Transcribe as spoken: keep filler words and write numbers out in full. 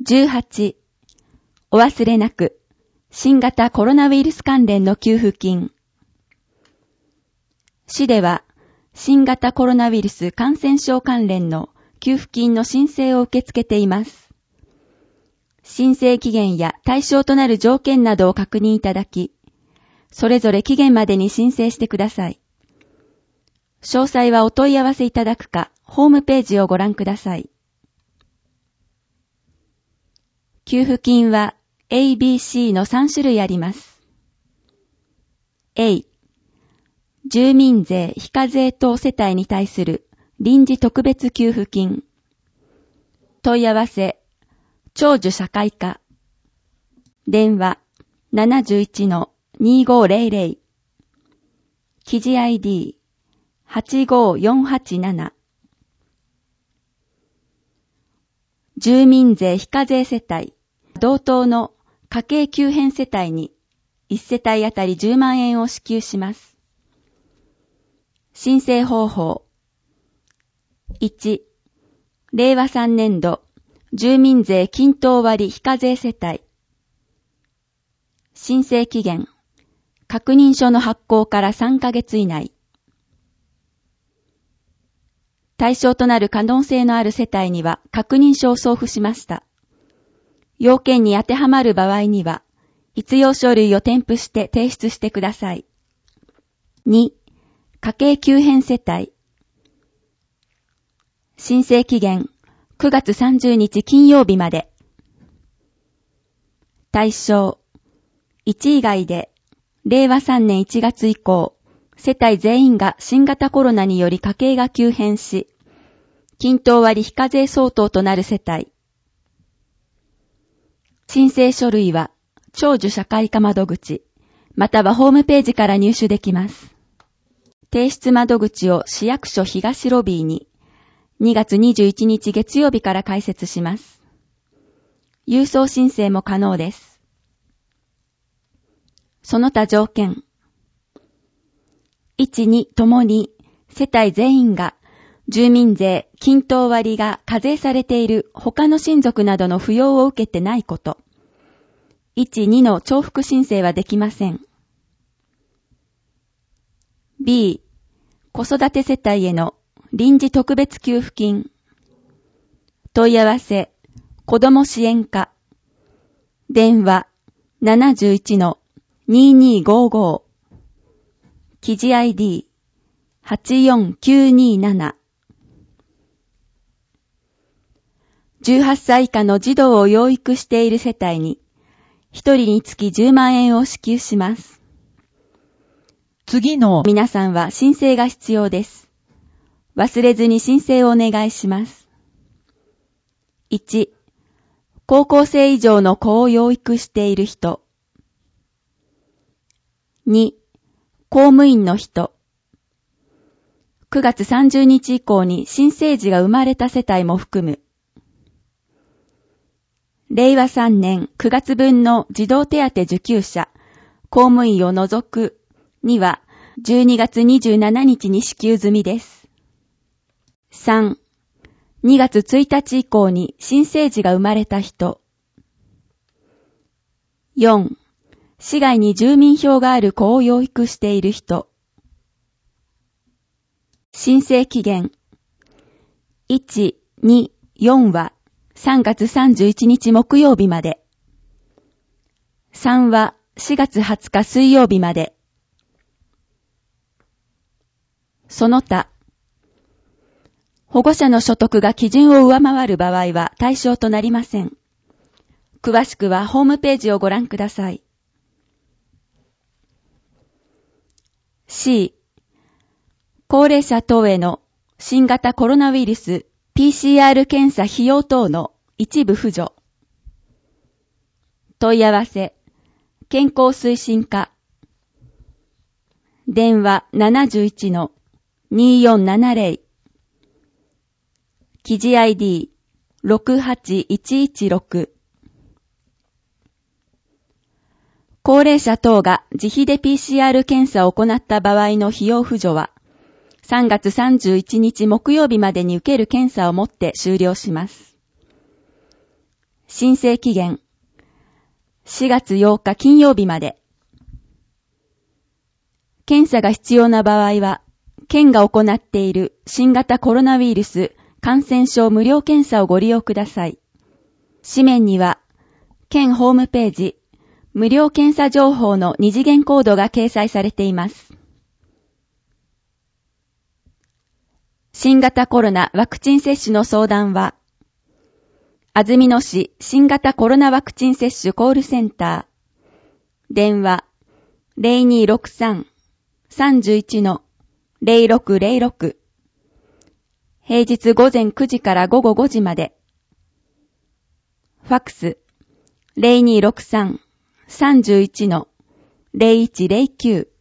じゅうはち、お忘れなく、新型コロナウイルス関連の給付金。市では、新型コロナウイルス感染症関連の給付金の申請を受け付けています。申請期限や対象となる条件などを確認いただき、それぞれ期限までに申請してください。詳細はお問い合わせいただくか、ホームページをご覧ください。給付金は エービーシー のさん種類あります。A、住民税非課税等世帯に対する臨時特別給付金。問い合わせ、長寿社会課。電話 ななじゅういちのにごぜろぜろ。記事 アイディーはちごよんはちなな。住民税非課税世帯、同等の家計急変世帯にいち世帯あたりじゅうまん円を支給します。申請方法。いち、れいわさんねんど住民税均等割非課税世帯。申請期限。確認書の発行からさんかげつ以内。対象となる可能性のある世帯には確認書を送付しました。要件に当てはまる場合には、必要書類を添付して提出してください。に、家計急変世帯。申請期限、くがつさんじゅうにち金曜日まで。対象、いち以外で、れいわさんねんいちがつ以降、世帯全員が新型コロナにより家計が急変し、均等割非課税相当となる世帯。申請書類は、長寿社会課窓口、またはホームページから入手できます。提出窓口を市役所東ロビーに、にがつにじゅういちにち月曜日から開設します。郵送申請も可能です。その他条件。いち、にともに世帯全員が住民税均等割が課税されている他の親族などの扶養を受けてないこと。いち、にの重複申請はできません。B、子育て世帯への臨時特別給付金。問い合わせ、子ども支援課。電話 ななじゅういちのににーごーごー。記事 アイディーはちよんきゅうにーなな。じゅうはっさい以下の児童を養育している世帯に、一人につきじゅうまん円を支給します。 次の皆さんは申請が必要です。忘れずに申請をお願いします。いち、高校生以上の子を養育している人。に、公務員の人。くがつさんじゅうにち以降に新生児が生まれた世帯も含む。れいわさんねんくがつ分の児童手当受給者、公務員を除くにはじゅうにがつにじゅうしちにちに支給済みです。さん、にがつついたち以降に新生児が生まれた人。よん、市外に住民票がある子を養育している人。申請期限。いち、に、よんはさんがつさんじゅういちにち木曜日まで。さんはしがつはつか水曜日まで。その他。保護者の所得が基準を上回る場合は対象となりません。詳しくはホームページをご覧ください。C、高齢者等への新型コロナウイルス ピーシーアール 検査費用等の一部扶助。問い合わせ、健康推進課。電話 ななじゅういちのにーよんななぜろ。記事 アイディーろくはちいちいちろく。高齢者等が自費で ピーシーアール 検査を行った場合の費用扶助は、さんがつさんじゅういちにち木曜日までに受ける検査をもって終了します。 申請期限しがつようか金曜日まで。検査が必要な場合は、県が行っている新型コロナウイルス感染症無料検査をご利用ください。紙面には、県ホームページ、無料検査情報の二次元コードが掲載されています。新型コロナワクチン接種の相談は、安曇野市新型コロナワクチン接種コールセンター、電話 ゼロにーろくさん さんいち ゼロろくゼロろく、平日午前くじから午後ごじまで、ファックス ゼロにーろくさん さんいち ゼロいちゼロきゅう